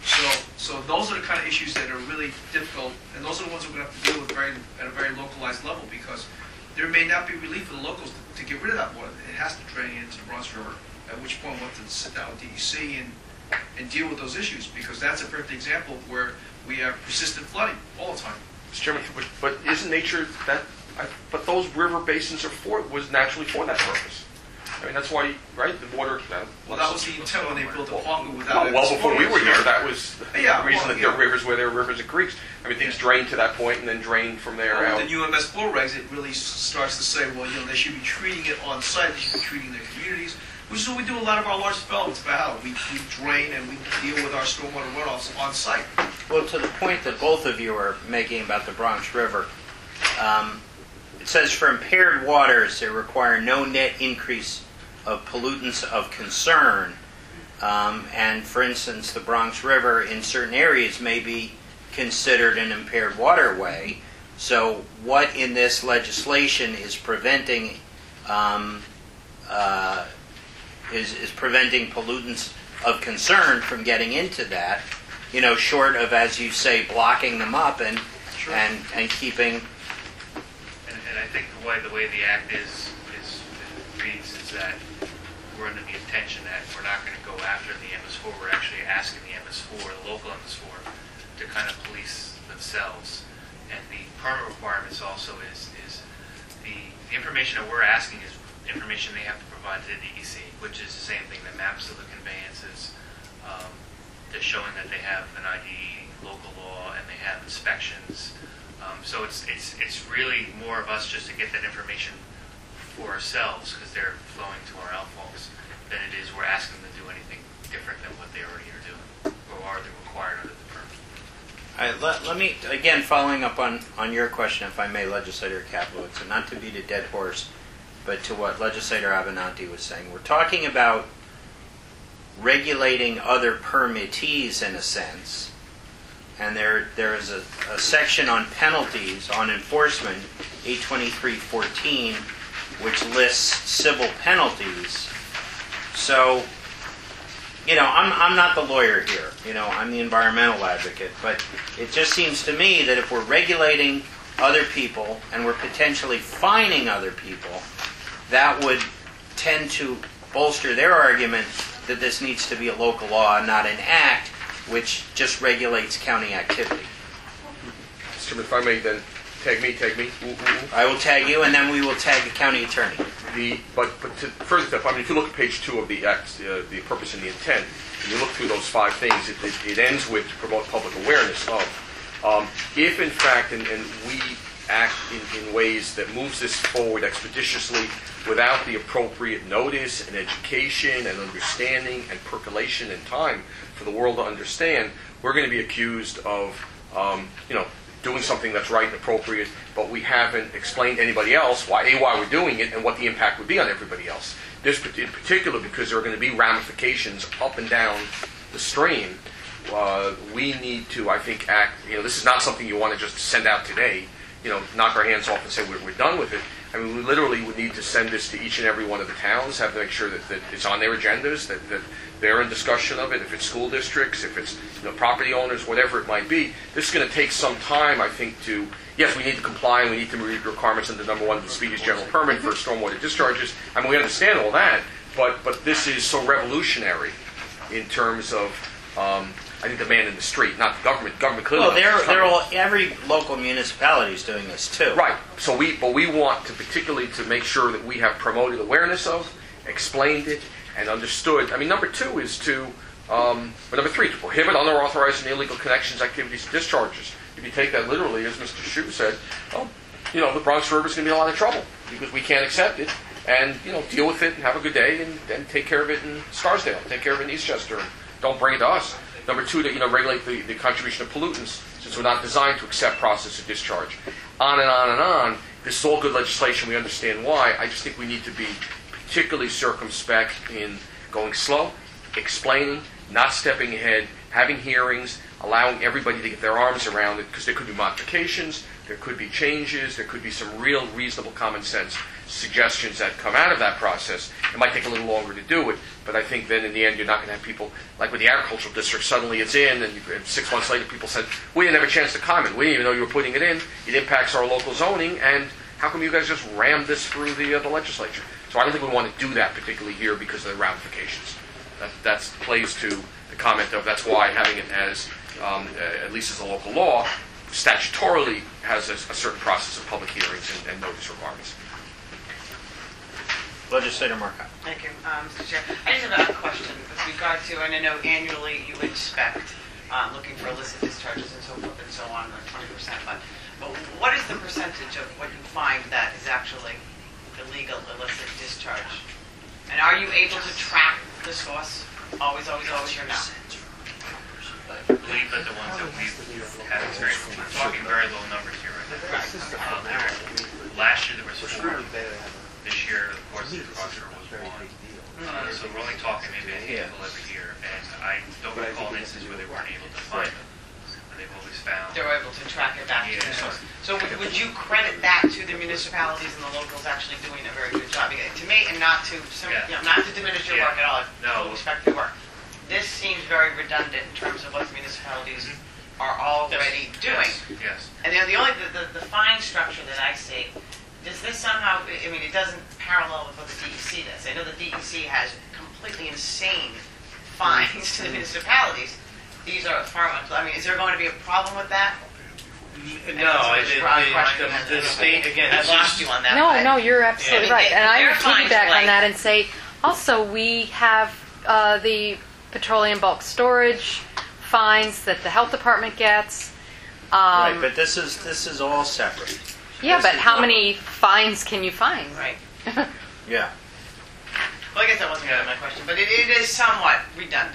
So those are the kind of issues that are really difficult, and those are the ones we're going to have to deal with at a very localized level, because there may not be relief for the locals to get rid of that water. It has to drain into the Bronx River, at which point we'll have to sit down with DEC and deal with those issues, because that's a perfect example of where we have persistent flooding all the time. Mr. Chairman, but isn't nature that? But those river basins was naturally for that purpose. I mean, that's why, right? The water. Well, that was the intent when they built the parkway without. Well, before we were here, that was the reason that there are yeah. rivers where there are rivers and creeks. I mean, things drain to that point and then drain from there Well, out. with the new MS4 regs, it really starts to say, well, they should be treating it on site. They should be treating their communities, which is what we do a lot of our large developments about. We drain and we deal with our stormwater runoffs on site. Well, to the point that both of you are making about the Bronx River, it says for impaired waters, they require no net increase of pollutants of concern. And for instance, the Bronx River in certain areas may be considered an impaired waterway. So what in this legislation is preventing is preventing pollutants of concern from getting into that, short of, as you say, blocking them up and keeping. And I think the way the act reads is that we're under the intention that we're not going to go after the MS4. We're actually asking the MS4, the local MS4, to kind of police themselves. And the permit requirements also is the information that we're asking is information they have to provide to the DEC, which is the same thing, the maps of the conveyances. They're showing that they have an ID, local law, and they have inspections. So it's really more of us just to get that information for ourselves, because they're flowing to our outfalls, than it is we're asking them to do anything different than what they already are doing, or are they required under the permit. All right, let me, again, following up on your question, if I may, Legislator Kaplowitz, and not to beat a dead horse, but to what Legislator Avenatti was saying. We're talking about regulating other permittees in a sense, and there is a section on penalties, on enforcement, 823.14, which lists civil penalties. So, I'm not the lawyer here. I'm the environmental advocate. But it just seems to me that if we're regulating other people and we're potentially fining other people, that would tend to bolster their argument that this needs to be a local law, not an act, which just regulates county activity. Mr. Chairman, if I may then tag me. I will tag you, and then we will tag the county attorney. But to further step, if you look at page 2 of the act, the purpose and the intent, and you look through those 5 things, it ends with to promote public awareness of. If in fact, and we act in ways that moves this forward expeditiously without the appropriate notice and education and understanding and percolation and time for the world to understand, we're going to be accused of, doing something that's right and appropriate, but we haven't explained to anybody else why we're doing it and what the impact would be on everybody else. This in particular, because there are going to be ramifications up and down the stream, we need to, I think, act. This is not something you want to just send out today, knock our hands off and say we're done with it. We literally would need to send this to each and every one of the towns, have to make sure that it's on their agendas, that they're in discussion of it, if it's school districts, if it's property owners, whatever it might be. This is going to take some time, I think, yes, we need to comply, and we need to meet requirements under number 1 of the speediest general permit for stormwater discharges. We understand all that, but this is so revolutionary in terms of, I think, the man in the street, not the government. Government clearly. Well, every local municipality is doing this too. Right. So we want to particularly to make sure that we have promoted awareness of, explained it, and understood. Number 2 is number 3, to prohibit unauthorized and illegal connections, activities, and discharges. If you take that literally, as Mr. Shue said, the Bronx River is going to be in a lot of trouble because we can't accept it, and deal with it and have a good day and take care of it in Scarsdale, take care of it in Eastchester, and don't bring it to us. Number 2, to regulate the contribution of pollutants, since we're not designed to accept process of discharge. On and on and on. This is all good legislation. We understand why. I just think we need to be particularly circumspect in going slow, explaining, not stepping ahead, having hearings, allowing everybody to get their arms around it, because there could be modifications, there could be changes, there could be some real reasonable common sense suggestions that come out of that process. It might take a little longer to do it, but I think then in the end you're not going to have people, like with the agricultural district, suddenly it's in, and 6 months later people said, we didn't have a chance to comment, we didn't even know you were putting it in, it impacts our local zoning, and how come you guys just rammed this through the legislature? So I don't think we want to do that particularly here because of the ramifications. That plays to the comment of that's why having it as, at least as a local law, statutorily has a certain process of public hearings and notice requirements. Legislator Marcotte. Thank you, Mr. Chair. I just have a question with regard to, and I know annually you inspect, looking for illicit discharges and so forth and so on, like 20%, but what is the percentage of what you find that is actually illegal, illicit discharge? And are you able to track the source always, or not? I believe that the ones that we've had experience with, we're talking very low numbers here right now. Last year there was 4. This year, of course, the Crossriver was 1. So we're only talking maybe a handful every year. And I don't recall an instance where they weren't able to find them. They've always found. They're able to track it back to the source. So would you credit that to the municipalities and the locals actually doing a very good job? To me, and not to diminish your work at all. I respect your work. This seems very redundant in terms of what the municipalities are already doing. Yes. And the only the fine structure that I see, does this somehow? It doesn't parallel with what the DEC does. I know the DEC has completely insane fines to the municipalities. These are far much. Is there going to be a problem with that? No, the state again. I lost you on that. No, you're absolutely right. And I would piggyback on that and say, also we have the petroleum bulk storage fines that the health department gets. Right, but this is all separate. Yeah, but how many fines can you find? Right. Yeah. Well, I guess that wasn't going to be my question, but it is somewhat redundant.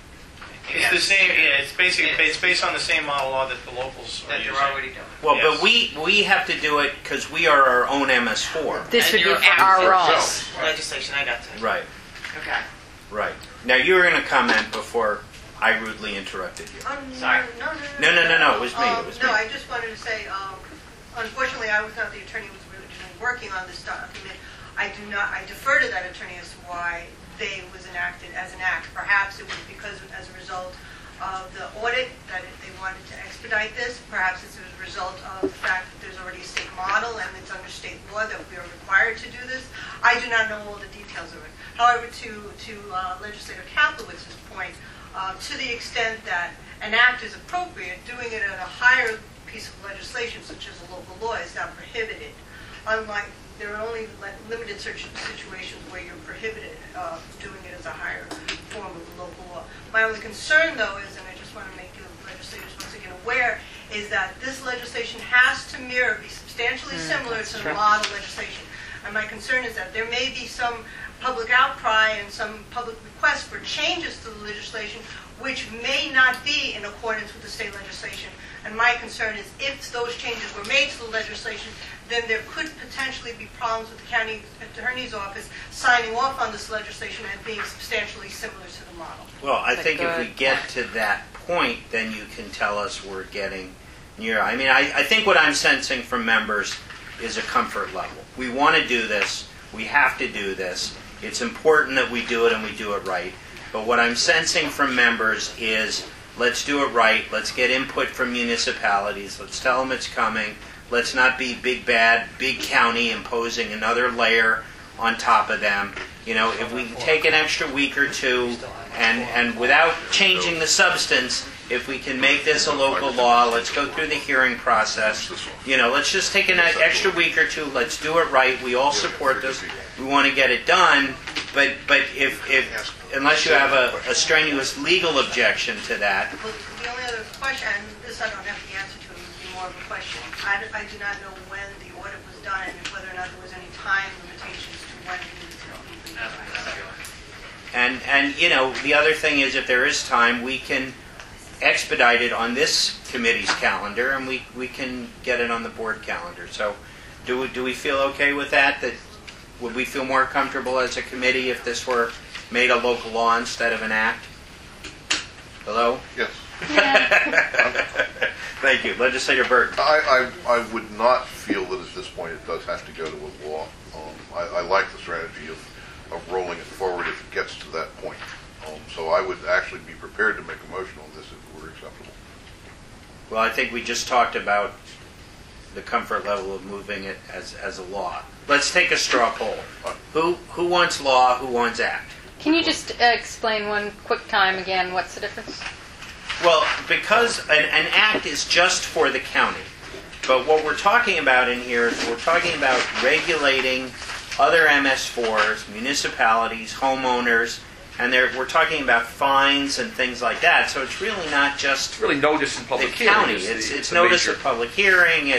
It's the same. Yeah, it's basically it's based on the same model law that the locals are That using. you're already doing. Well, Yes. but we have to do it because we are our own MS4. This would be you're for our own. legislation. I got to. Right, Okay. right. Now you were going to comment before I rudely interrupted you. Sorry. No, it was me. It was No, me. I just wanted to say, unfortunately, I was not the attorney who was originally working on this document. I defer to that attorney as to why they was enacted as an act. Perhaps it was because as a result of the audit that they wanted to expedite this. Perhaps it's a result of the fact that there's already a state model and it's under state law that we are required to do this. I do not know all the details of it. However, to Legislator Kaplawitz's point, to the extent that an act is appropriate, doing it in a higher piece of legislation, such as a local law, is not prohibited. Unlike, there are only limited situations where you're prohibited doing it as a higher form of local law. My only concern, though, is, and I just want to make the legislators once again aware, is that this legislation has to be substantially similar to the model legislation. And my concern is that there may be some public outcry and some public requests for changes to the legislation which may not be in accordance with the state legislation. And my concern is if those changes were made to the legislation, then there could potentially be problems with the county attorney's office signing off on this legislation and being substantially similar to the model. Well, I think if we get to that point, then you can tell us we're getting near. I mean, I think what I'm sensing from members is a comfort level. We want to do this. We have to do this. It's important that we do it and we do it right. But what I'm sensing from members is let's do it right. Let's get input from municipalities. Let's tell them it's coming. Let's not be big bad, big county imposing another layer on top of them. You know, if we can take an extra week or two and without changing the substance, if we can make this a local law, let's go through the hearing process. You know, let's just take an extra week or two. Let's do it right. We all support this. We want to get it done. But if unless you have a strenuous legal objection to that. Well, the only other question, and this I don't have the answer to, it would be more of a question. I do not know when the audit was done and whether or not there was any time limitations to when it needed to be completed. And you know, the other thing is if there is time, we can expedite it on this committee's calendar and we can get it on the board calendar. So do we feel okay with that? That would we feel more comfortable as a committee if this were made a local law instead of an act? Hello? Yes. Thank you. Legislator Burton. I would not feel that at this point it does have to go to a law. I like the strategy of rolling it forward if it gets to that point. So I would actually be prepared to make a motion on this if it were acceptable. Well, I think we just talked about the comfort level of moving it as a law. Let's take a straw poll. Who wants law? Who wants act? Can you just explain one quick time again? What's the difference? Well, because an act is just for the county. But what we're talking about in here is we're talking about regulating other MS4s, municipalities, homeowners, and we're talking about fines and things like that. So it's really not just really notice in the public hearing. county. It's notice of public hearing.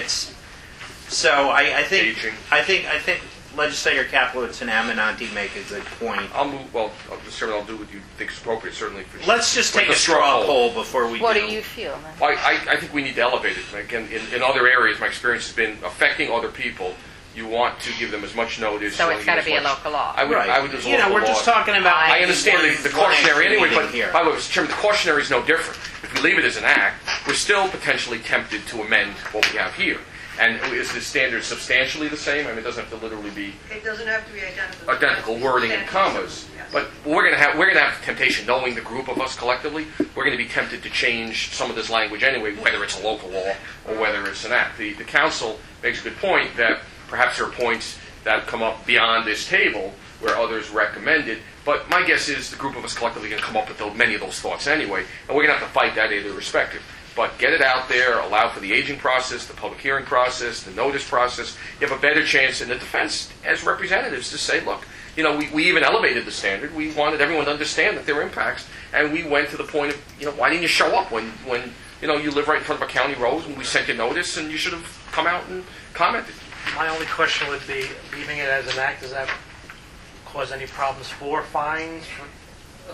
So I think Legislator Kaplowitz and Amananti make a good point. Mr. Chairman, I'll do what you think is appropriate, certainly. Let's just take a straw poll before we What do. do you feel? I think we need to elevate it. Again, in other areas, my experience has been affecting other people. You want to give them as much notice. So it's got to be a local law. I would do You know, we're just talking about. I understand the cautionary anyway, but here. by the way, Mr. Chairman, the cautionary is no different. If we leave it as an act, we're still potentially tempted to amend what we have here. And is the standard substantially the same? I mean, it doesn't have to literally be It doesn't have to be identical. identical wording and commas. Yes. But we're going to have the temptation, knowing the group of us collectively, we're going to be tempted to change some of this language anyway, whether it's a local law or whether it's an act. The council makes a good point that perhaps there are points that come up beyond this table where others recommended. But my guess is the group of us collectively are going to come up with many of those thoughts anyway, and we're going to have to fight that irrespective. But get it out there, allow for the aging process, the public hearing process, the notice process. You have a better chance in the defense as representatives to say, look, you know, we even elevated the standard. We wanted everyone to understand that there were impacts, and we went to the point of, you know, why didn't you show up when you know, you live right in front of a county road and we sent you notice and you should have come out and commented. My only question would be, leaving it as an act, does that cause any problems for fines, for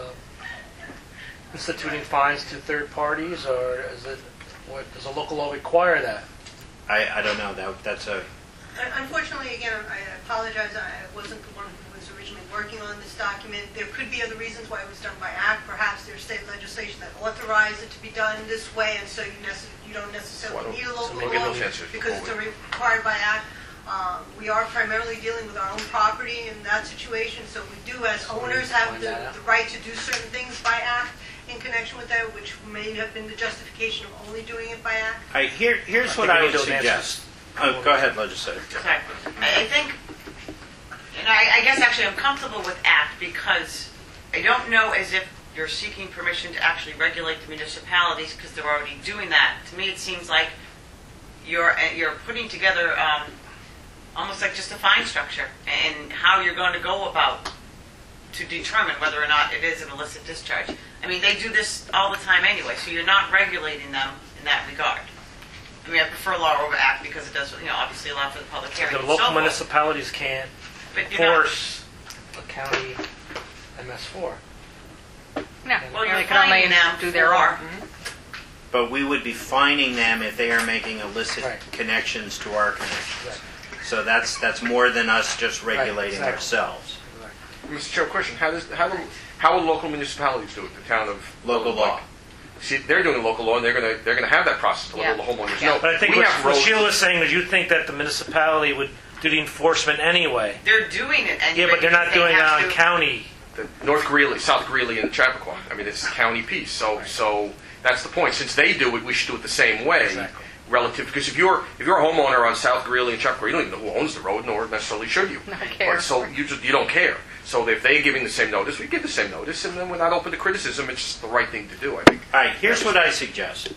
instituting fines to third parties, or is it, what, does a local law require that? I don't know. That's a Unfortunately, again, I apologize, I wasn't the one who was originally working on this document. There could be other reasons why it was done by act. Perhaps there's state legislation that authorized it to be done this way, and so you don't necessarily need a local law because it's required by act. We are primarily dealing with our own property in that situation, so we do, as owners, have the right to do certain things by act in connection with that, which may have been the justification of only doing it by act. Here's what I would suggest. Oh, go ahead, legislator. Okay. I think, and I guess actually I'm comfortable with act because I don't know as if you're seeking permission to actually regulate the municipalities because they're already doing that. To me, it seems like you're putting together almost like just a fine structure and how you're going to go about to determine whether or not it is an illicit discharge. I mean, they do this all the time anyway, so you're not regulating them in that regard. I mean, I prefer law over act because it does, obviously allow for the public hearing. The and local so forth. municipalities can't force a county MS4. No, Well, you're they can only fining them do their for- own. But we would be fining them if they are making illicit Right. connections to our connections. Right. So that's more than us just regulating exactly. ourselves. Mr. Chair, question: how will local municipalities do it? The town of Local law. See, they're doing local law, and they're gonna have that process to let the homeowners know. But I think We what have roads- Sheila's saying is you think that the municipality would do the enforcement anyway. They're doing it anyway. Yeah, but they're not because they doing it have on to- county. the North Greeley, South Greeley, and Chappaqua. I mean, it's a county piece. So that's the point. Since they do it, we should do it the same way. Exactly. Relative, because if you're a homeowner on South Greeley and Chappaqua, you don't even know who owns the road, nor necessarily should you. Not care. But so you don't care. So if they're giving the same notice, we give the same notice, and then we're not open to criticism. It's just the right thing to do, I think. All right, here's what I suggest.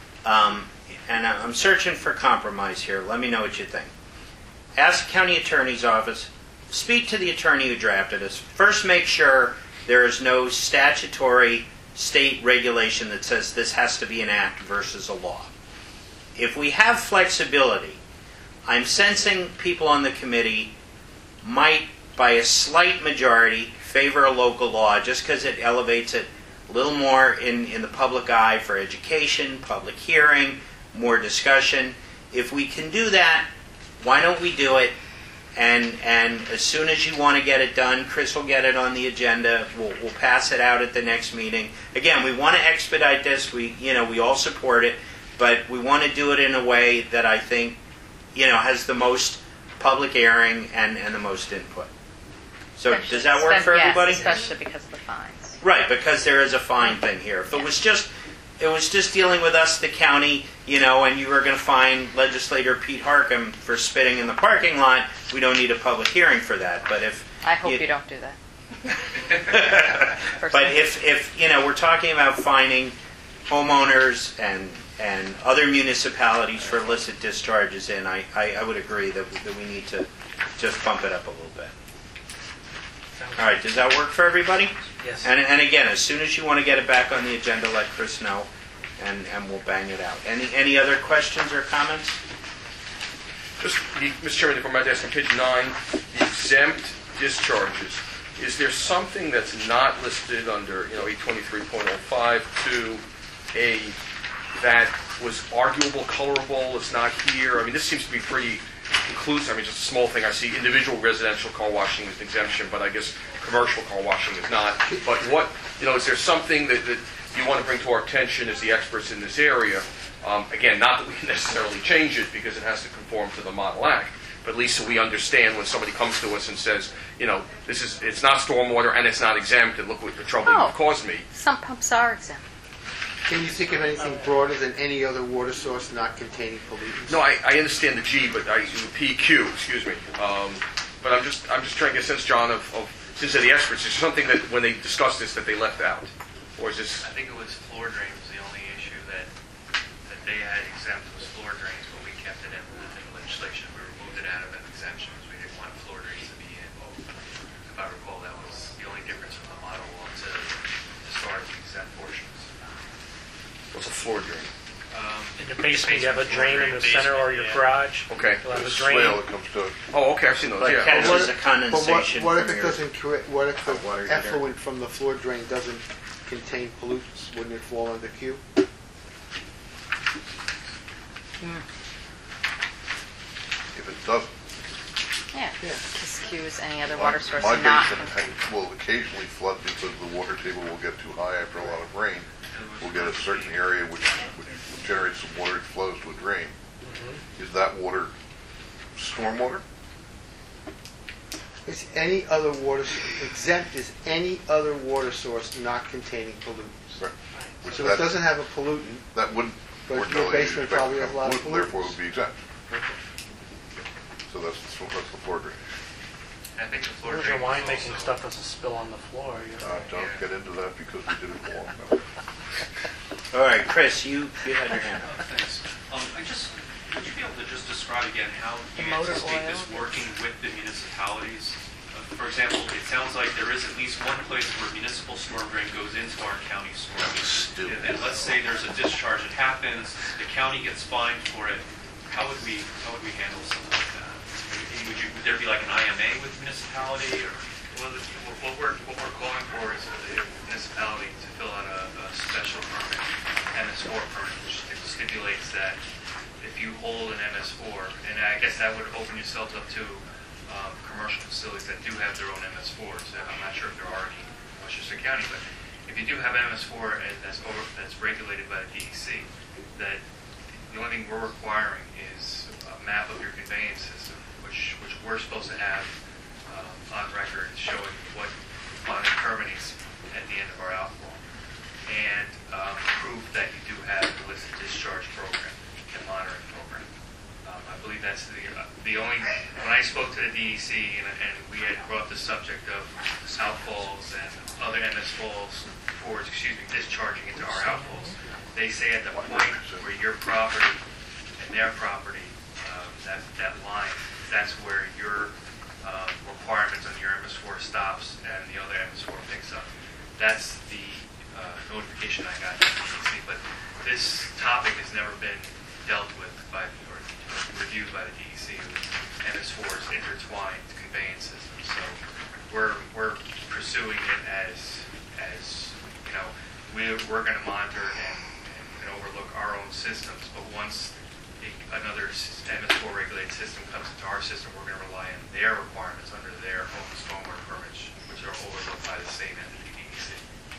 And I'm searching for compromise here. Let me know what you think. Ask the county attorney's office, speak to the attorney who drafted this. First, make sure there is no statutory state regulation that says this has to be an act versus a law. If we have flexibility, I'm sensing people on the committee might, by a slight majority, favor a local law just because it elevates it a little more in the public eye for education, public hearing, more discussion. If we can do that, why don't we do it? And as soon as you want to get it done, Chris will get it on the agenda. We'll pass it out at the next meeting. Again, we want to expedite this. We all support it, but we want to do it in a way that I think has the most public airing and the most input. So does that work for everybody? Yes, especially because of the fines. Right, because there is a fine thing here. If it was just dealing with us, the county, and you were going to fine legislator Pete Harcum for spitting in the parking lot, we don't need a public hearing for that. But if I hope you don't do that. but if we're talking about fining homeowners and other municipalities for illicit discharges I would agree that we need to just bump it up a little bit. All right, does that work for everybody? Yes. And again, as soon as you want to get it back on the agenda, let Chris know, and we'll bang it out. Any other questions or comments? Just, Mr. Chairman, if I might ask on page 9, the exempt discharges. Is there something that's not listed under 823.05 2A that was arguable, colorable, is not here? I mean, this seems to be pretty inclusive. I mean, just a small thing. I see individual residential car washing is an exemption, but I guess commercial car washing is not. But what, is there something that you want to bring to our attention as the experts in this area? Again, not that we can necessarily change it because it has to conform to the Model Act, but at least so we understand when somebody comes to us and says, it's not stormwater and it's not exempt, and look what the trouble you've caused me. Some pumps are exempt. Can you think of anything broader than any other water source not containing pollutants? No, I understand the G, but PQ, excuse me. But I'm just trying to get a sense, John, of since they're the experts, is there something that when they discussed this that they left out, or is this? I think it was floor drains. The only issue that they had exempt was floor drains, but we kept it in the legislation. We removed it out of an exemption because we didn't want floor drains to be in. If I recall, that was the only difference from the model law to start the exempt portions. What's a floor drain? In the basement, you have a drain in the center or your garage. Okay. You'll have a There's a drain. swale that comes to it. Oh, okay, I've seen those, But yeah. catches the But condensation. what if from it your- doesn't create, what if the water heater. effluent from the floor drain doesn't contain pollutants? Wouldn't it fall under Q? If it doesn't, Yeah. Yeah. Just use any other water source my not. basement will occasionally flood because the water table will get too high after a lot of rain. We'll get a certain area which generates some water, it flows to a drain. Is that water stormwater? Is any other water, exempt is any other water source not containing pollutants? Right. Which So that- it doesn't have a pollutant, That wouldn't but your ordinarily basement affect probably has a lot of pollutant, therefore it pollutants. would be exempt. So that's the floor drainage. I think the floor Where's your drain is winemaking also- stuff doesn't spill on the floor? Don't get into that because we did it wrong. All right, Chris, you had your hand up. Thanks. Would you be able to just describe again how you motor anticipate oil. this working with the municipalities? For example, it sounds like there is at least one place where municipal storm drain goes into our county storm. And let's say there's a discharge that happens, the county gets fined for it. How would we handle something like that? Would there be like an IMA with municipality or? Well, what we're calling for is the municipality to fill out a special permit, MS4 permit, which stipulates that if you hold an MS4, and I guess that would open yourselves up to commercial facilities that do have their own MS4s. I'm not sure if there are any in Westchester County, but if you do have MS4 and that's regulated by the DEC, that the only thing we're requiring is a map of your conveyance system, which we're supposed to have on record showing what bonding permitting's at the end of our outfall, and proof that you do have the illicit discharge program and monitoring program. I believe that's the only, when I spoke to the DEC and we had brought the subject of outfalls and other MS falls, or discharging into our outfalls, they say at the point where your property and their property, that line, that's where your requirements on your MS4 stops and the other MS4 picks up. That's the notification I got from the DEC. But this topic has never been dealt with by or reviewed by the DEC. MS4's intertwined conveyance systems. So we're pursuing it as you know, we're going to monitor and overlook our own systems. But once another MS4 regulated system comes into our system, we're going to rely on their requirements under their own stormwater permits, which are overlooked by the same entity, DEC.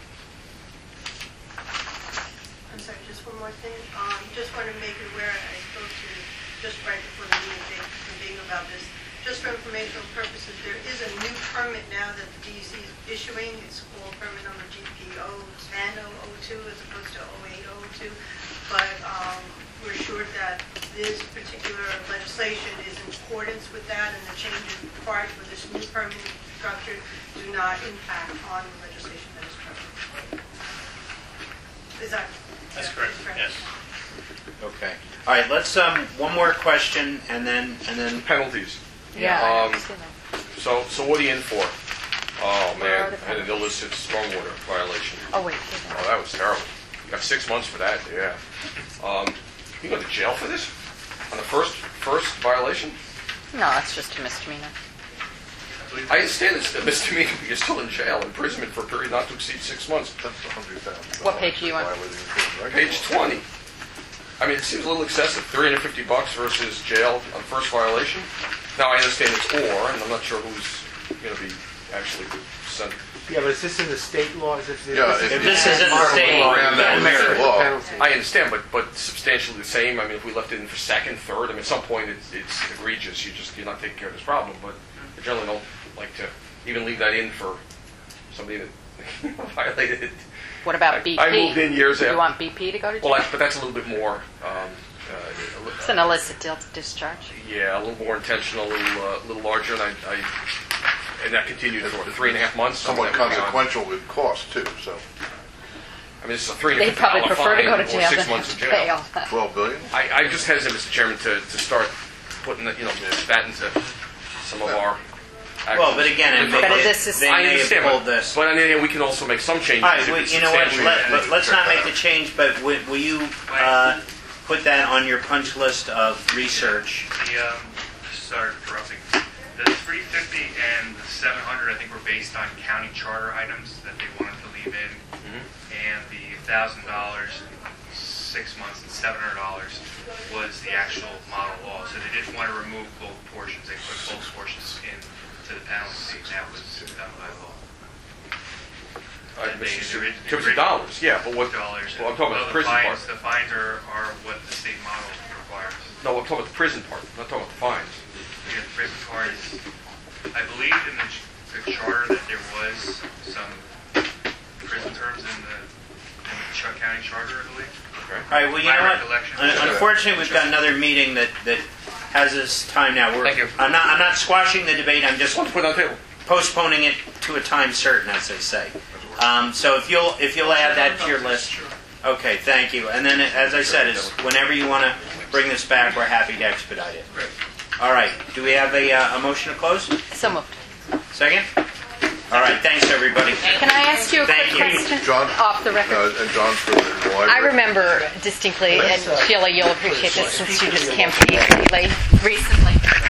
I'm sorry, just one more thing. Just want to make it aware, I spoke to just right before the meeting, being about this. Just for informational purposes, there is a new permit now that the DEC is issuing. It's called permit number GP01002 as opposed to 08002. But we're sure that this particular legislation is in accordance with that, and the changes required for this new permitting structure do not impact on the legislation that is currently. Is that? That's correct, yes. Okay. All right, let's, one more question, and then... Penalties. Yeah. So what are you in for? Oh, Where are man, the and an illicit stormwater violation. Oh, wait. Oh, that was terrible. You got 6 months for that, yeah. You go to jail for this? On the first violation? No, that's just a misdemeanor. I understand it's a misdemeanor, but you're still in jail, imprisonment for a period not to exceed 6 months. That's $100,000. What page are you on? Page 20. I mean, it seems a little excessive, $350 versus jail on first violation. Now, I understand it's or, and I'm not sure who's going to be actually sent. Yeah, but is this in the state law? Is it, Yeah, If this is in the state law, then American law. penalty. I understand, but substantially the same. I mean, if we left it in for second, third, I mean, at some point it's egregious. You're not taking care of this problem, but I generally don't like to even leave that in for somebody that violated it. What about BP? I moved in years Do after. you want BP to go to jail? Well, but that's a little bit more. It's an illicit discharge. Yeah, a little more intentional, a little larger, and and that continued for 3.5 months. Somewhat Something beyond. consequential in cost, too, so. I mean, it's a $350 They'd probably prefer to fine go to or jail 6 than months have in to pay jail. all that. $12 billion? I just hesitate, Mr. Chairman, to start putting that into some of our actions. Well, but again, But this is- they I may have understand, pulled this. but on the other hand, we can also make some changes. All right, if it's you know what, substantial. let's not make the change, but will you put that on your punch list of research. Sorry for interrupting. The 350 and the 700, I think, were based on county charter items that they wanted to leave in, and the $1,000, 6 months, and $700 was the actual model law. So they didn't want to remove both portions. They put both portions into the penalty fee. That was done by law. In terms of dollars, yeah, but what? Dollars. Well, I'm talking about the prison part. The fines are what the state model requires. No, I'm talking about the prison part. I'm not talking about the fines. Yeah, the prison part is, I believe in the charter that there was some prison terms in the Chuck County Charter, I believe. Okay. All right, well, you know what? Unfortunately, we've got another meeting that has this time now. Thank you. I'm not squashing the debate. I'm just Put it on the table. postponing it to a time certain, as they say. So if you'll add that to your list. Okay, thank you. And then, as I said, it's whenever you want to bring this back, we're happy to expedite it. All right. Do we have a motion to close? So moved. Second? All right. Thanks, everybody. Can I ask you a quick Thank you. question? John? Off the record. And John for the library. I remember distinctly, and Sheila, you'll appreciate this since you just campaigned recently.